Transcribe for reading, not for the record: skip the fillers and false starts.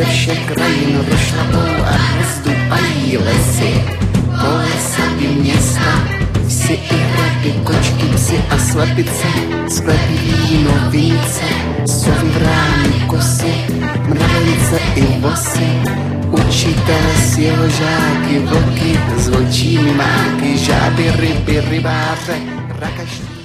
ze všech krajin rozšlapou a rozdupají lesy. Kolesatý města, vsi i hrady, kočky, psi a slepice, sklepy, víno, vínce, sovy, vrány, kosy, mravence i vosy. Učitele s jeho žáky, vlky s vlčími máky, žáby, ryby, rybáře, rakaští.